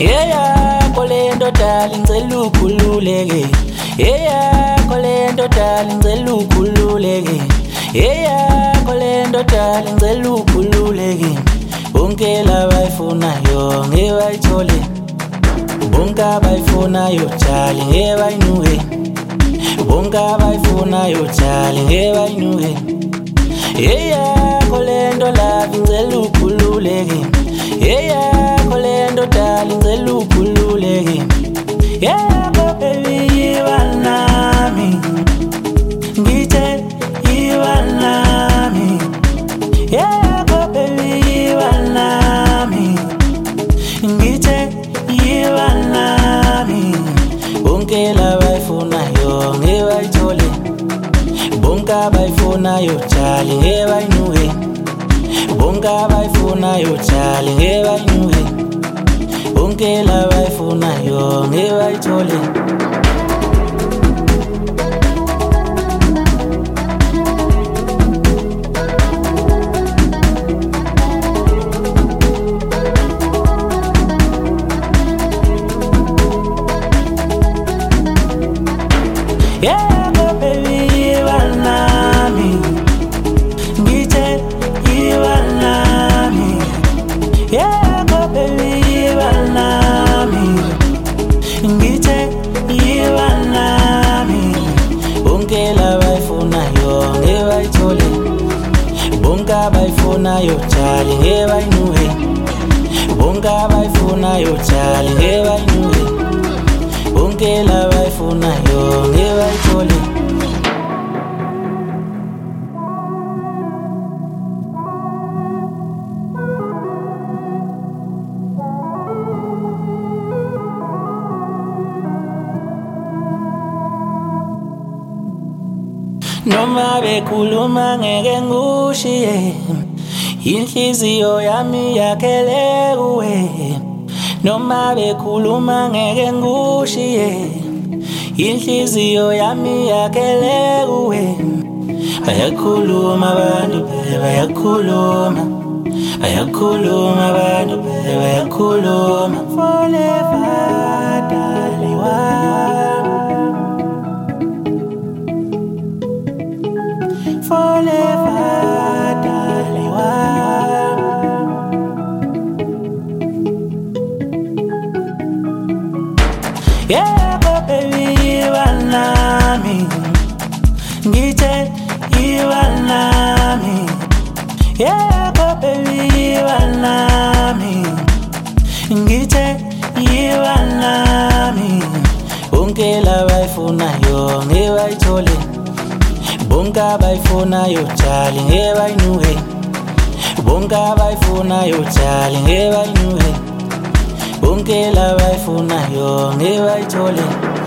Yeah, kolendo darling, ngicela ukhululeke. Yeah, kolendo darling, ngicela ukhululeke. Yeah, kolendo darling, ngicela ukhululeke. Bonke labayifunayo ngeke bayithole. Bonke abayifunayo darling, ngeke bayinuke. Bonke abayifunayo darling, ngeke bayinuke. Yeah, kolendo love, ngicela ukhululeke. Yeah, kolendo darling, ngicela ukhululeke. Yeah, baby, yiba nami. Ngithe yiba nami. Yeah, baby, yiba nami. Ngithe yiba nami. Bonke labayifunayo ngeke bayithole. Bonke abayifunayo darling, ngeke bayinuke. Bonke abayifunayo darling, ngeke bayinuke. Bonke labayifunayo ngeke bayithole. Yeah, baby, yiba nami. Ngithe yiba nami. Yeah, baby, yiba nami. Ngithe yiba nami. Bonke labayifunayo ngeke bayithole. Bonke abayifunayo darling, ngeke bayinuke. Bonke abayifunayo darling, ngeke bayinuke. Bonke labayifunayo ngeke bayithole. Noma bekhuluma ngeke ngikushiye. Inhliziyo yami yakhele kuwe. Noma bekhuluma ngeke ngikushiye. Inhliziyo yami yakhele kuwe. Bayakhuluma abantu, bayakhuluma. Bayakhuluma abantu, bayakhuluma. Forever, darling, forever, darling, yeah, baby, yiba nami. Ngithe yiba nami. Yeah, baby, yiba nami. Ngithe yiba nami. Bonke labayifunayo ngeke bayithole. Bonke abayifunayo darling, ngeke bayinuke. Bonke abayifunayo darling, ngeke bayinuke. Bonke labayifunayo ngeke bayithole.